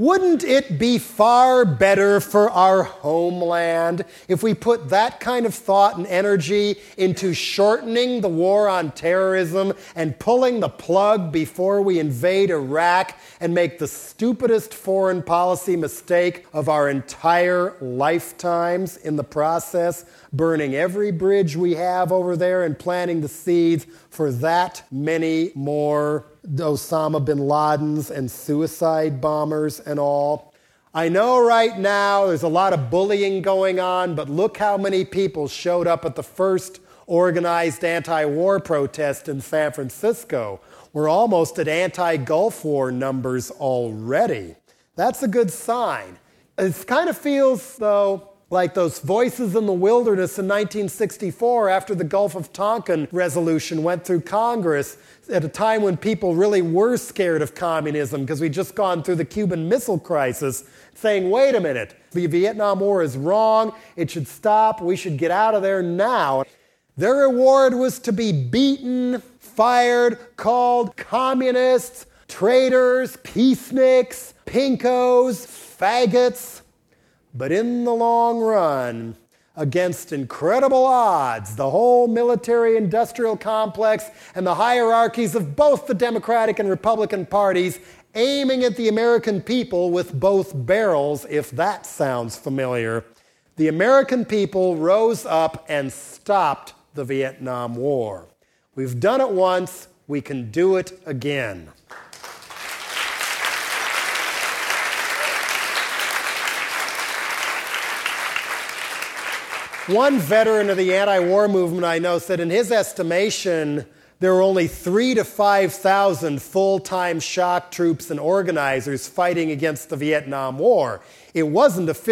Wouldn't it be far better for our homeland if we put that kind of thought and energy into shortening the war on terrorism and pulling the plug before we invade Iraq and make the stupidest foreign policy mistake of our entire lifetimes in the process, burning every bridge we have over there and planting the seeds for that many more Osama bin Ladens and suicide bombers and all? I know right now there's a lot of bullying going on, but look how many people showed up at the first organized anti-war protest in San Francisco. We're almost at anti-Gulf War numbers already. That's a good sign. It kind of feels, though, like those voices in the wilderness in 1964 after the Gulf of Tonkin resolution went through Congress at a time when people really were scared of communism because we'd just gone through the Cuban Missile Crisis, saying, wait a minute, the Vietnam War is wrong, it should stop, we should get out of there now. Their reward was to be beaten, fired, called communists, traitors, peaceniks, pinkos, faggots. But in the long run, against incredible odds, the whole military-industrial complex and the hierarchies of both the Democratic and Republican parties aiming at the American people with both barrels, if that sounds familiar, the American people rose up and stopped the Vietnam War. We've done it once, we can do it again. One veteran of the anti-war movement I know said in his estimation, there were only 3,000 to 5,000 full-time shock troops and organizers fighting against the Vietnam War. It wasn't a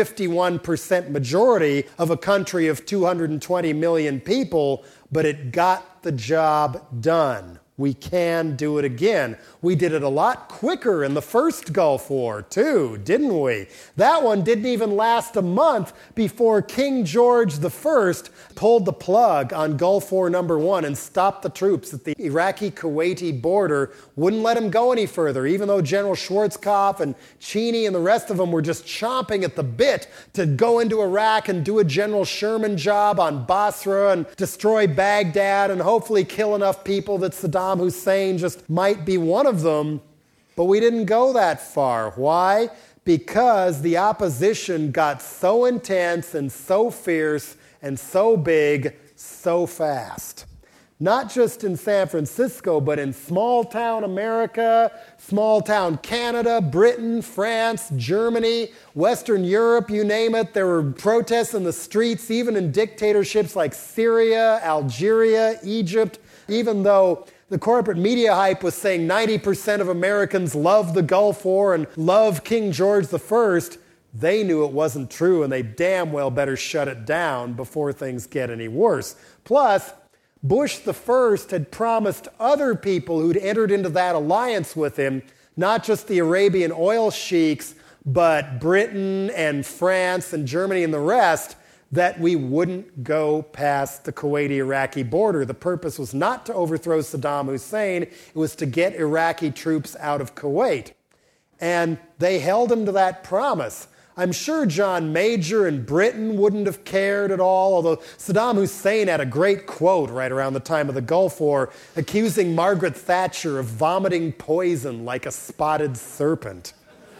51% majority of a country of 220 million people, but it got the job done. We can do it again. We did it a lot quicker in the first Gulf War, too, didn't we? That one didn't even last a month before King George I pulled the plug on Gulf War #1 and stopped the troops at the Iraqi-Kuwaiti border, wouldn't let them go any further, even though General Schwarzkopf and Cheney and the rest of them were just chomping at the bit to go into Iraq and do a General Sherman job on Basra and destroy Baghdad and hopefully kill enough people that Saddam Hussein just might be one of them. But we didn't go that far. Why? Because the opposition got so intense and so fierce and so big so fast. Not just in San Francisco, but in small-town America, small-town Canada, Britain, France, Germany, Western Europe, you name it. There were protests in the streets, even in dictatorships like Syria, Algeria, Egypt, even though the corporate media hype was saying 90% of Americans love the Gulf War and love King George I. They knew it wasn't true, and they damn well better shut it down before things get any worse. Plus, Bush I had promised other people who'd entered into that alliance with him, not just the Arabian oil sheiks, but Britain and France and Germany and the rest, that we wouldn't go past the Kuwaiti-Iraqi border. The purpose was not to overthrow Saddam Hussein, it was to get Iraqi troops out of Kuwait. And they held him to that promise. I'm sure John Major in Britain wouldn't have cared at all, although Saddam Hussein had a great quote right around the time of the Gulf War, accusing Margaret Thatcher of vomiting poison like a spotted serpent.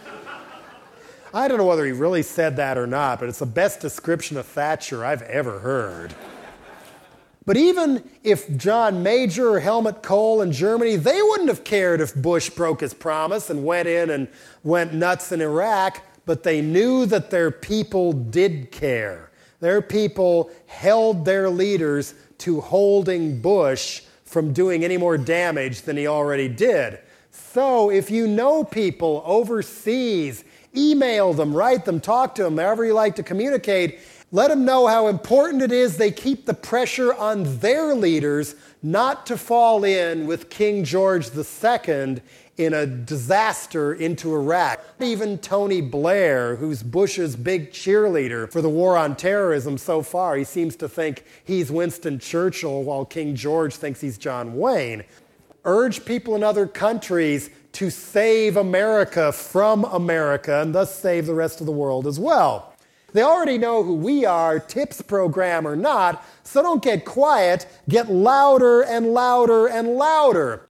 I don't know whether he really said that or not, but it's the best description of Thatcher I've ever heard. But even if John Major or Helmut Kohl in Germany, they wouldn't have cared if Bush broke his promise and went in and went nuts in Iraq, but they knew that their people did care. Their people held their leaders to holding Bush from doing any more damage than he already did. So if you know people overseas, email them, write them, talk to them, however you like to communicate. Let them know how important it is they keep the pressure on their leaders not to fall in with King George II in a disaster into Iraq. Even Tony Blair, who's Bush's big cheerleader for the war on terrorism so far, he seems to think he's Winston Churchill while King George thinks he's John Wayne. Urge people in other countries to save America from America and thus save the rest of the world as well. They already know who we are, TIPS program or not, so don't get quiet, get louder and louder and louder.